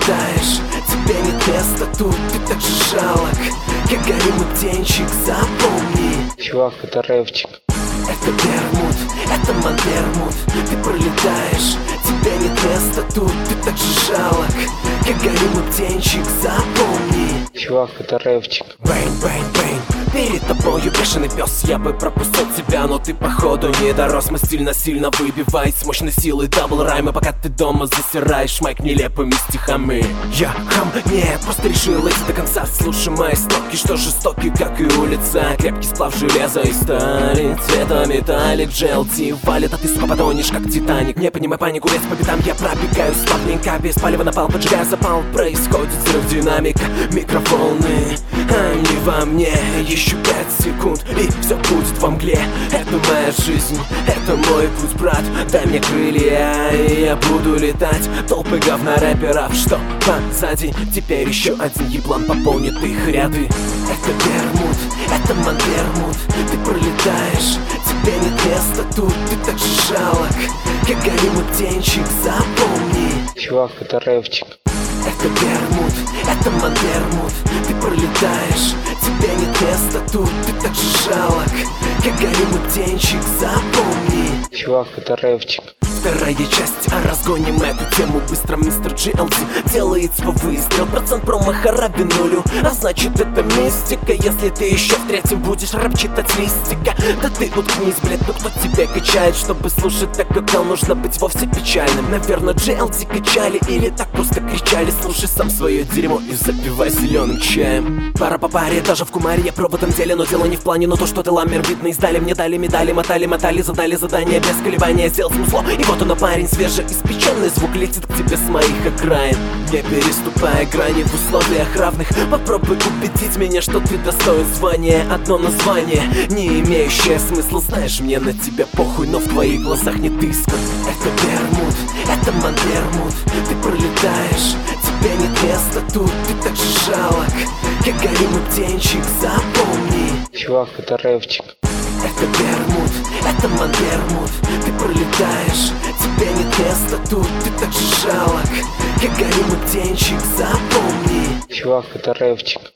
пролетаешь, тебе нет места тут, ты так же жалок, как горимый птенчик, запомни. Чувак, это рэпчик. Это Бермуд, это Монбермуд, ты пролетаешь, тебе нет места тут, ты так же жалок, как горимый птенчик, запомни. Чувак, это рэпчик. Бэйн, бэйн, бэйн, перед тобою бешеный пес, я бы пропустил тебя, но ты походу не дорос. Мой стиль насильно выбивает с мощной силой дабл раймы, пока ты дома засираешь майк нелепыми стихами. Я хам, нет, просто решил идти до конца. Слушай мои стоки, что жестокий, как и улица. Крепкий сплав железа и стали, цвета металлик GLT валит, а ты, сука, потонешь, как Титаник. Не понимай панику, весь по пятам я пробегаю слабненько, без палева напал, поджигая запал. Происходит взрыв динамика, микрофоны, они во мне. Еще 5 секунд, и все будет во мгле. Это моя жизнь, это мой путь, брат. Дай мне крылья, и я буду летать. Толпы говна рэперов, что позади. Теперь еще один еблан пополнит их ряды. Это Бермуд, это Монбермуд, ты пролетаешь, тебе нет места тут, ты так же жалок, как горимый птенчик, запомни. Чувак, это рэпчик. Это Бермуд, это Монбермуд, ты пролетаешь, тебе нет места тут, ты так же жалок, как горимый птенчик, запомни. Чувак, это рэпчик. Вторая часть, а разгоним эту тему быстро. Мистер GLT делает свой выстрел, процент промаха равен нулю, а значит это мистика. Если ты еще в третьем будешь рэп читать с листика, да ты уткнись, блядь, ну кто тебя качает? Чтобы слушать так, как он, нужно быть вовсе печальным. Наверное, GLT качали или так просто кричали. Слушай сам свое дерьмо и запивай зеленым чаем. Пара по паре, даже в кумаре я про в этом деле, но дело не в плане, но то, что ты ламер видно издали. Мне дали медали, мотали, задали задание без колебания, сделал смысло. И вот он, парень, свежеиспеченный звук летит к тебе с моих окраин. Не переступая грани в условиях равных, попробуй убедить меня, что ты достоин звания. Одно название, не имеющее смысла. Знаешь, мне на тебя похуй, но в твоих глазах нет иска. Это Бермуд, это Монбермуд, ты пролетаешь, тебе нет места тут, ты так же жалок, как горимый птенчик, запомни. Чувак, это рэпчик. Это Бермуд, это Монбермуд, ты пролетаешь, тебе нет места тут, ты так же жалок, как горимый птенчик, запомни. Чувак, это рэпчик.